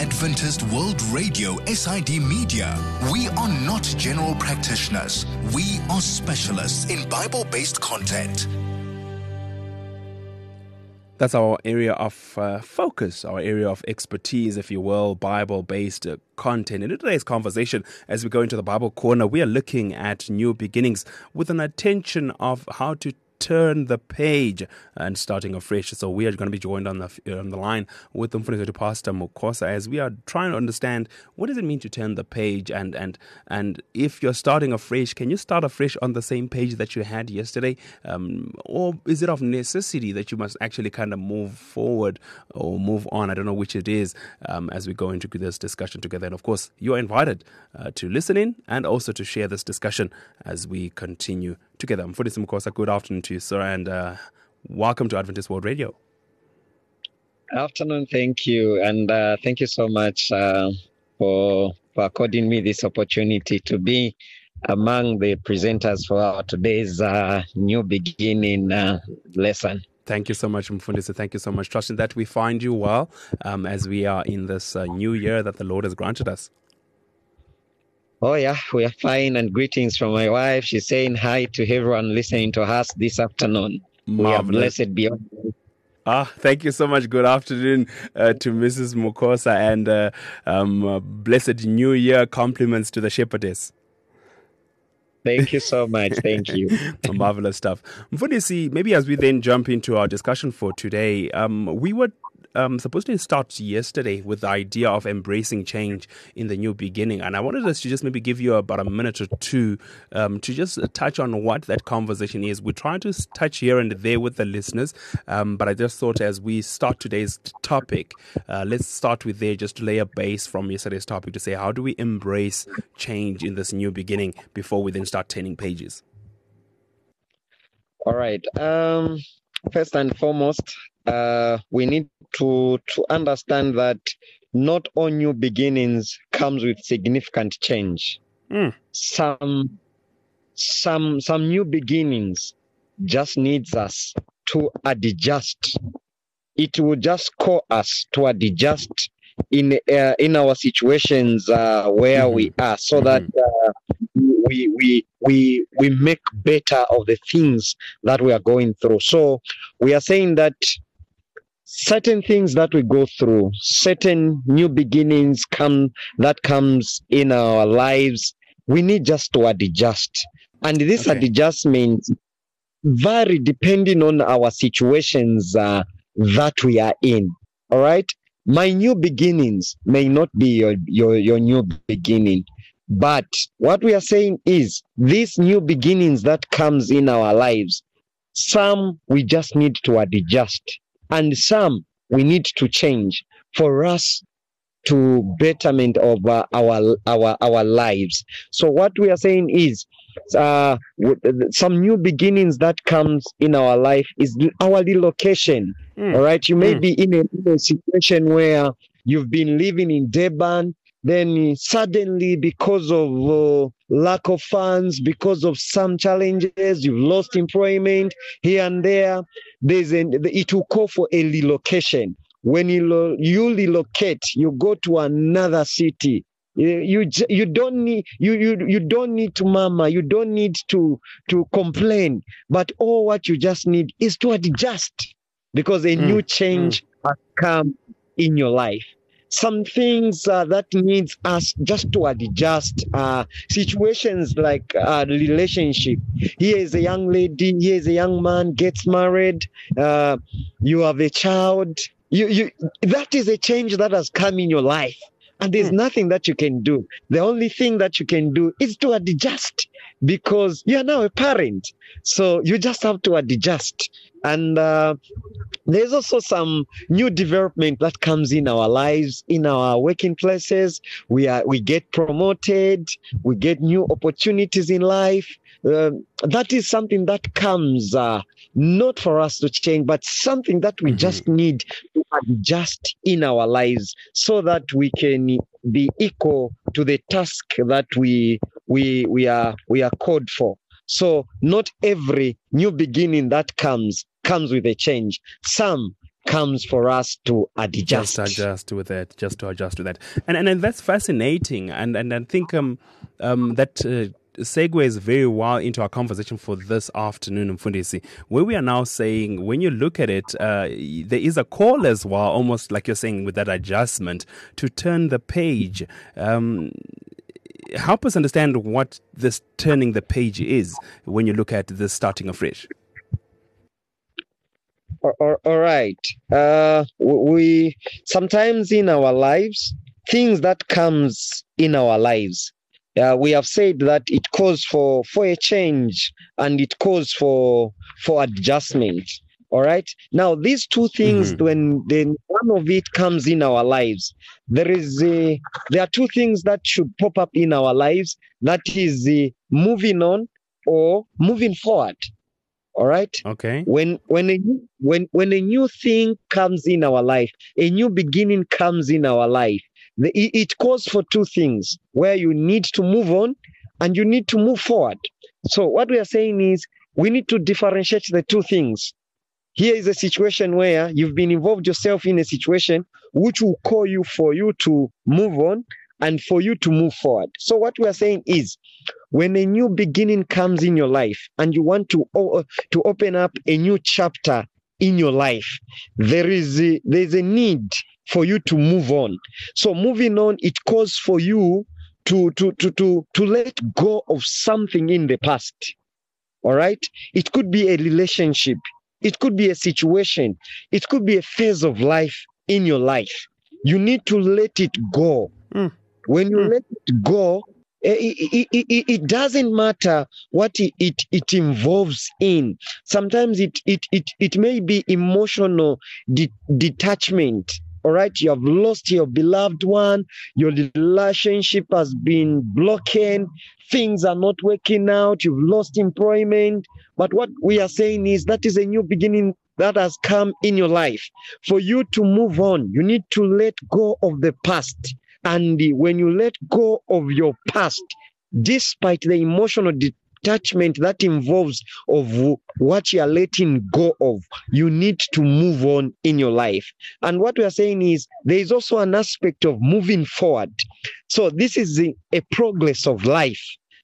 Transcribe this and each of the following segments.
Adventist World Radio SID Media. We are not general practitioners. We are specialists in Bible-based content. That's our area of focus, our area of expertise, if you will, Bible-based content. In today's conversation, as we go into the Bible Corner, we are looking at new beginnings with an attention of how to turn the page and starting afresh. So we are going to be joined on the line with Mfundisi Pastor Mukosa as we are trying to understand what does it mean to turn the page, and if you're starting afresh, can you start afresh on the same page that you had yesterday, or is it of necessity that you must actually kind of move forward or move on? I don't know which it is, as we go into this discussion together. And of course, you are invited to listen in and also to share this discussion as we continue together. Mfundisi Mukosa, good afternoon to you, sir, and welcome to Adventist World Radio. Afternoon, thank you, and thank you so much for according me this opportunity to be among the presenters for our today's new beginning lesson. Thank you so much, Mfundisi. Thank you so much. Trusting that we find you well as we are in this new year that the Lord has granted us. Oh, yeah, we are fine. And greetings from my wife. She's saying hi to everyone listening to us this afternoon. Marvelous. We are blessed beyond. Thank you so much. Good afternoon to Mrs. Mukosa, and blessed New Year compliments to the shepherdess. Thank you so much. Thank you. Marvelous stuff. Mfundisi, maybe as we then jump into our discussion for today, we were supposed to start yesterday with the idea of embracing change in the new beginning. And I wanted us to just maybe give you about a minute or two to just touch on what that conversation is. We try to touch here and there with the listeners, but I just thought as we start today's topic, let's start with there just to lay a base from yesterday's topic to say, how do we embrace change in this new beginning before we then start turning pages? All right. First and foremost, we need to understand that not all new beginnings comes with significant change. Some new beginnings just needs us to adjust. It will just call us to adjust in our situations where we are, so that we make better of the things that we are going through. So we are saying that certain things that we go through, certain new beginnings comes in our lives, we need just to adjust. And this adjustment vary depending on our situations that we are in. All right? My new beginnings may not be your new beginning. But what we are saying is these new beginnings that comes in our lives, some we just need to adjust, and some we need to change for us to betterment of our lives. So what we are saying is some new beginnings that comes in our life is our relocation. All right, you may be in a situation where you've been living in Durban. Then suddenly, because of lack of funds, because of some challenges, you've lost employment here and there. It will call for a relocation. When you relocate, you go to another city. You don't need to murmur. You don't need to complain. But all what you just need is to adjust, because a new change has come in your life. Some things that needs us just to adjust, situations like relationship. Here is a young lady, here is a young man, gets married, you have a child. That is a change that has come in your life. And there's nothing that you can do. The only thing that you can do is to adjust, because you are now a parent. So you just have to adjust. And there's also some new development that comes in our lives, in our working places. We get promoted, we get new opportunities in life. That is something that comes not for us to change, but something that we just need to adjust in our lives, so that we can be equal to the task that we are called for. So not every new beginning that comes with a change. Some comes for us to adjust. Just to adjust with that. And that's fascinating. And I think that segues very well into our conversation for this afternoon, Mfundisi, where we are now saying, when you look at it, there is a call as well, almost like you're saying with that adjustment, to turn the page. Help us understand what this turning the page is when you look at this starting afresh. All right. We sometimes in our lives, things that comes in our lives, we have said that it calls for a change and it calls for adjustment. All right. Now, these two things, when one of it comes in our lives, there are two things that should pop up in our lives. That is moving on or moving forward. All right. Okay. When a new thing comes in our life, a new beginning comes in our life, it calls for two things where you need to move on and you need to move forward. So what we are saying is we need to differentiate the two things. Here is a situation where you've been involved yourself in a situation which will call you for you to move on and for you to move forward. So what we are saying is, when a new beginning comes in your life and you want to open up a new chapter in your life, there's a need for you to move on. So moving on, it calls for you to let go of something in the past. All right? It could be a relationship. It could be a situation. It could be a phase of life in your life. You need to let it go. When you let it go, it doesn't matter what it involves in. Sometimes it may be emotional detachment. All right, you have lost your beloved one, your relationship has been broken, things are not working out, you've lost employment. But what we are saying is that is a new beginning that has come in your life. For you to move on, you need to let go of the past. And when you let go of your past, despite the emotional detachment that involves of what you are letting go of, you need to move on in your life. And what we are saying is there is also an aspect of moving forward. So this is a progress of life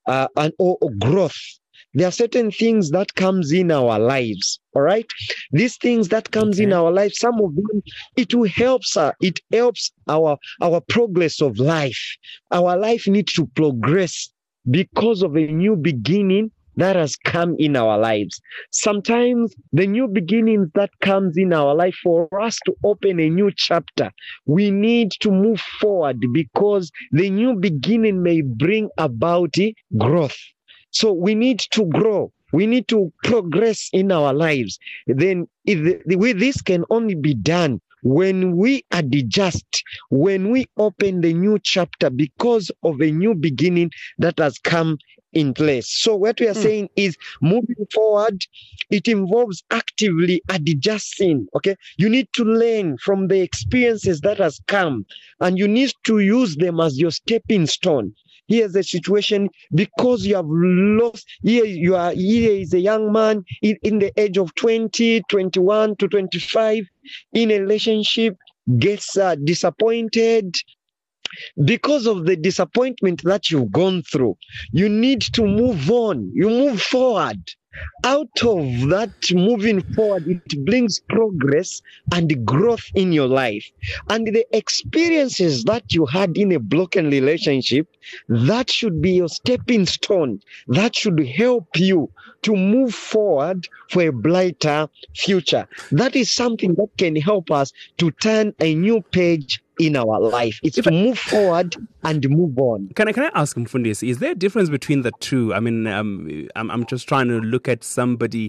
or growth. There are certain things that comes in our lives, all right? These things that comes in our life, some of them, it will help us. It helps our progress of life. Our life needs to progress because of a new beginning that has come in our lives. Sometimes the new beginnings that comes in our life, for us to open a new chapter, we need to move forward because the new beginning may bring about growth. So we need to grow. We need to progress in our lives. Then this can only be done when we adjust, when we open the new chapter because of a new beginning that has come in place. So what we are saying is moving forward, it involves actively adjusting, okay? You need to learn from the experiences that has come and you need to use them as your stepping stone. Here's a situation because you have lost. Here is a young man in the age of 20, 21 to 25 in a relationship, gets disappointed. Because of the disappointment that you've gone through, you need to move on. You move forward. Out of that moving forward, it brings progress and growth in your life. And the experiences that you had in a broken relationship, that should be your stepping stone. That should help you to move forward for a brighter future. That is something that can help us to turn a new page in our life. It's to move forward and move on. Can I ask Mfundisi, is there a difference between the two? I mean, I'm just trying to look at somebody,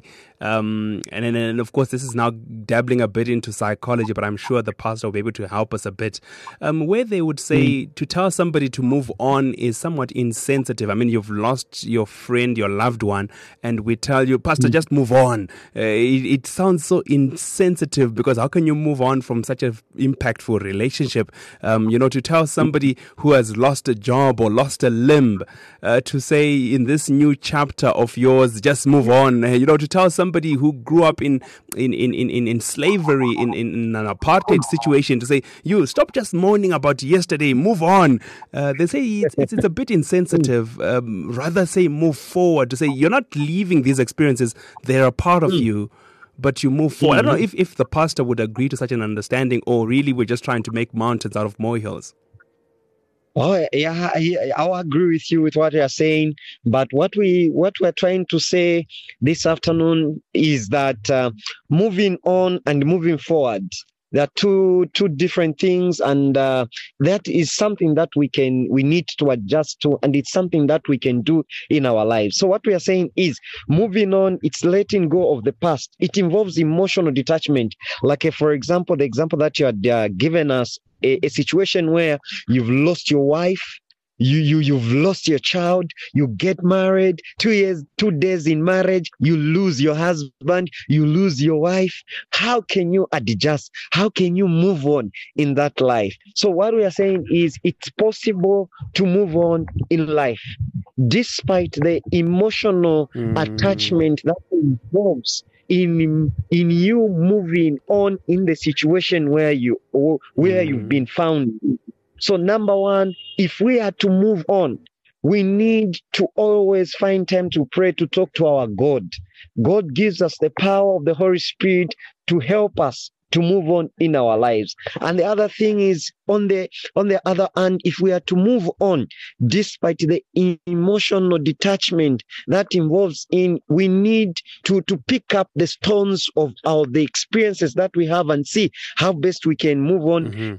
and of course this is now dabbling a bit into psychology, but I'm sure the pastor will be able to help us a bit. Where they would say to tell somebody to move on is somewhat insensitive. I mean, you've lost your friend, your loved one, and we tell you, Pastor, just move on. It sounds so insensitive because how can you move on from such an impactful relationship? To tell somebody who has has lost a job or lost a limb, to say in this new chapter of yours, just move on. To tell somebody who grew up in slavery, in an apartheid situation, to say, you stop just moaning about yesterday, move on. They say it's a bit insensitive. Rather say move forward, to say you're not leaving these experiences, they're a part of you, but you move forward. I don't know if the pastor would agree to such an understanding, or really we're just trying to make mountains out of molehills. Oh yeah, I'll agree with you with what you're saying. But what we're trying to say this afternoon is that moving on and moving forward, there are two different things, and that is something that we need to adjust to, and it's something that we can do in our lives. So what we are saying is moving on, it's letting go of the past. It involves emotional detachment. Like for example, the example that you had given us, a situation where you've lost your wife, you've lost your child, you get married, 2 days in marriage, you lose your husband, you lose your wife. How can you adjust? How can you move on in that life? So what we are saying is it's possible to move on in life despite the emotional attachment that involves in you moving on in the situation where you've been found. So number one, if we are to move on, we need to always find time to pray, to talk to our God. God gives us the power of the Holy Spirit to help us to move on in our lives. And the other thing is, on the other hand, if we are to move on, despite the emotional detachment that involves we need to pick up the stones of the experiences that we have and see how best we can move on.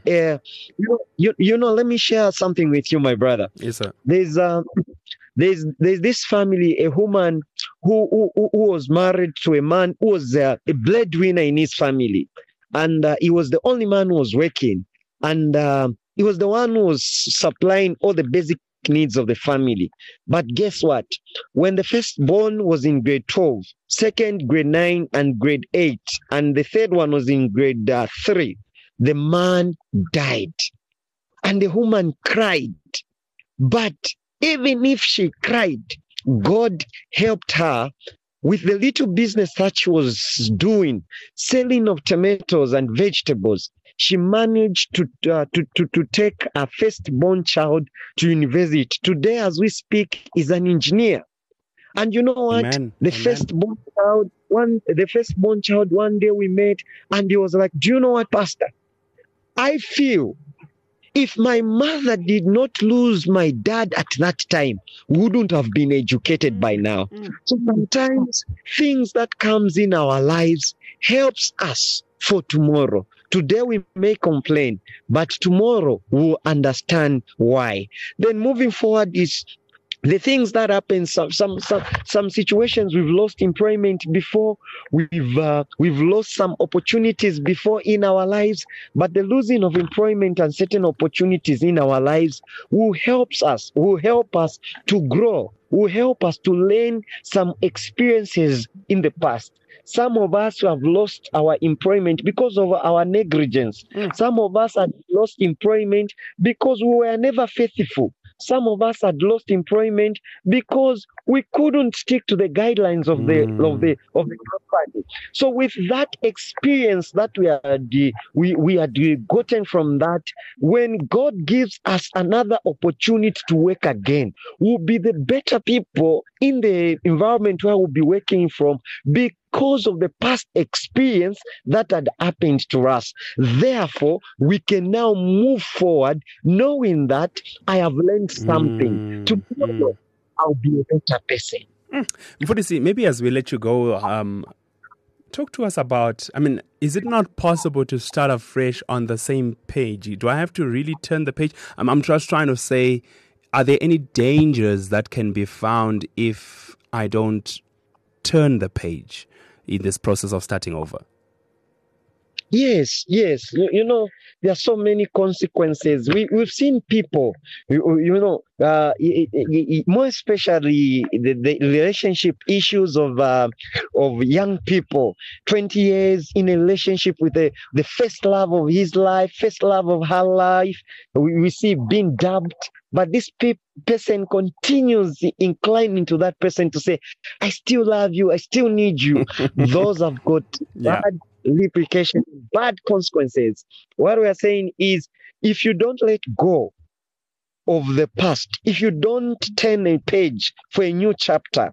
Let me share something with you, my brother. Yes, sir. There's this family, a woman who was married to a man who was a breadwinner in his family. And he was the only man who was working. And he was the one who was supplying all the basic needs of the family. But guess what? When the firstborn was in grade 12, second, grade 9, and grade 8, and the third one was in grade 3, the man died. And the woman cried. But even if she cried, God helped her with the little business that she was doing, selling of tomatoes and vegetables. She managed to take a firstborn child to university. Today, as we speak, is an engineer. And you know what? The firstborn child, one day we met, and he was like, do you know what, Pastor? I feel if my mother did not lose my dad at that time, we wouldn't have been educated by now. So sometimes things that comes in our lives helps us for tomorrow. Today we may complain, but tomorrow we'll understand why. Then moving forward is the things that happen. Some situations we've lost employment before, we've lost some opportunities before in our lives, but the losing of employment and certain opportunities in our lives will help us to grow, will help us to learn some experiences in the past. Some of us have lost our employment because of our negligence. Some of us had lost employment because we were never faithful. Some of us had lost employment because we couldn't stick to the guidelines of the company. So with that experience that we had gotten from that, when God gives us another opportunity to work again, we'll be the better people in the environment where we'll be working from, because of the past experience that had happened to us. Therefore, we can now move forward knowing that I have learned something. Tomorrow, I'll be a better person. Mfundisi, maybe as we let you go, talk to us about, is it not possible to start afresh on the same page? Do I have to really turn the page? I'm just trying to say, are there any dangers that can be found if I don't turn the page in this process of starting over? Yes, yes. There are so many consequences. We've seen people, more especially the relationship issues of young people. 20 years in a relationship with the first love of his life, first love of her life. We see being dubbed. But this person continues inclining to that person to say, I still love you, I still need you. Those have got bad repercussions, bad consequences. What we are saying is, if you don't let go of the past, if you don't turn a page for a new chapter,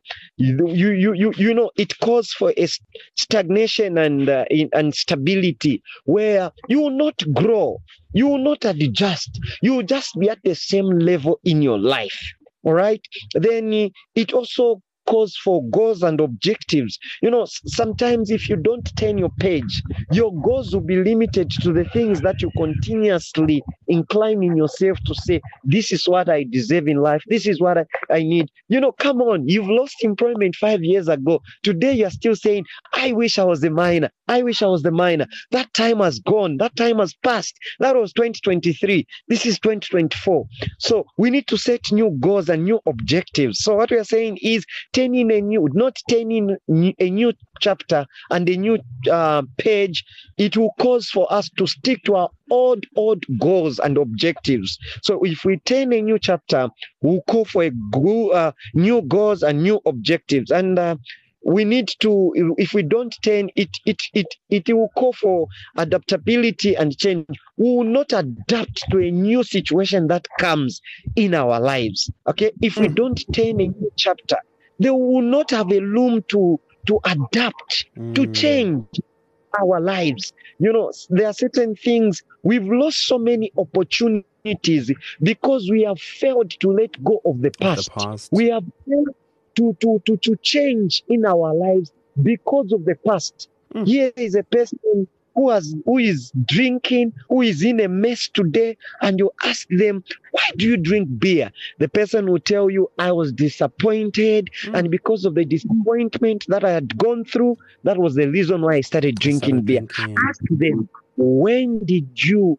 it calls for a stagnation and stability where you will not grow, you will not adjust, you will just be at the same level in your life. All right. Then it also calls for goals and objectives. Sometimes if you don't turn your page, your goals will be limited to the things that you continuously incline in yourself to say, this is what I deserve in life. This is what I need. Come on, you've lost employment 5 years ago. Today you're still saying, I wish I was the miner. I wish I was the miner. That time has gone. That time has passed. That was 2023. This is 2024. So we need to set new goals and new objectives. So what we are saying is, not turning a new chapter and a new page. It will cause for us to stick to our old goals and objectives. So if we turn a new chapter, we'll call for new goals and new objectives. And we need to, if we don't turn it will call for adaptability and change. We will not adapt to a new situation that comes in our lives. Okay, if we don't turn a new chapter, they will not have a room to adapt, to change our lives. There are certain things, we've lost so many opportunities because we have failed to let go of the past. We have failed to change in our lives because of the past. Here is a person who is drinking, who is in a mess today, and you ask them, why do you drink beer? The person will tell you, I was disappointed, and because of the disappointment that I had gone through, that was the reason why I started drinking beer. Ask them, when did you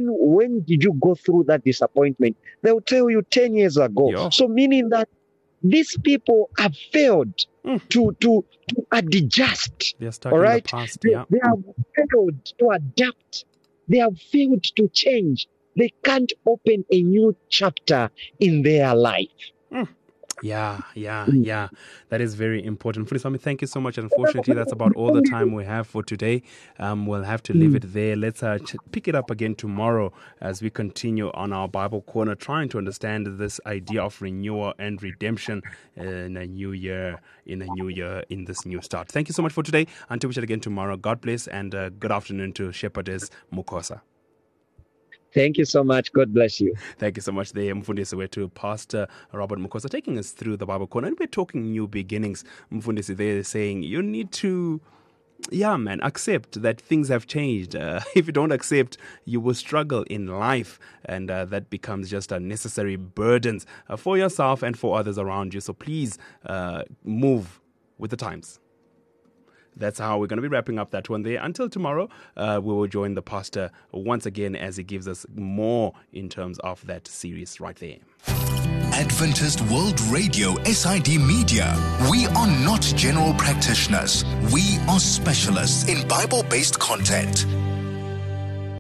go through that disappointment? They'll tell you 10 years ago. Yeah. So meaning that these people have failed to adjust. They're stuck all in right? the past. They have failed to adapt. They have failed to change. They can't open a new chapter in their life. Yeah. That is very important. Fuliswami, thank you so much. Unfortunately, that's about all the time we have for today. We'll have to leave it there. Let's pick it up again tomorrow as we continue on our Bible Corner, trying to understand this idea of renewal and redemption in a new year, in this new start. Thank you so much for today. Until we chat again tomorrow, God bless, and good afternoon to Shepherdess Mukosa. Thank you so much. God bless you. Thank you so much there, Mfundisi wetu, Pastor Robert Mukosa, taking us through the Bible Corner. And we're talking new beginnings. Mfundisi there is saying you need to, accept that things have changed. If you don't accept, you will struggle in life. And that becomes just unnecessary burdens for yourself and for others around you. So please move with the times. That's how we're going to be wrapping up that one there. Until tomorrow, we will join the pastor once again as he gives us more in terms of that series right there. Adventist World Radio SID Media. We are not general practitioners. We are specialists in Bible-based content.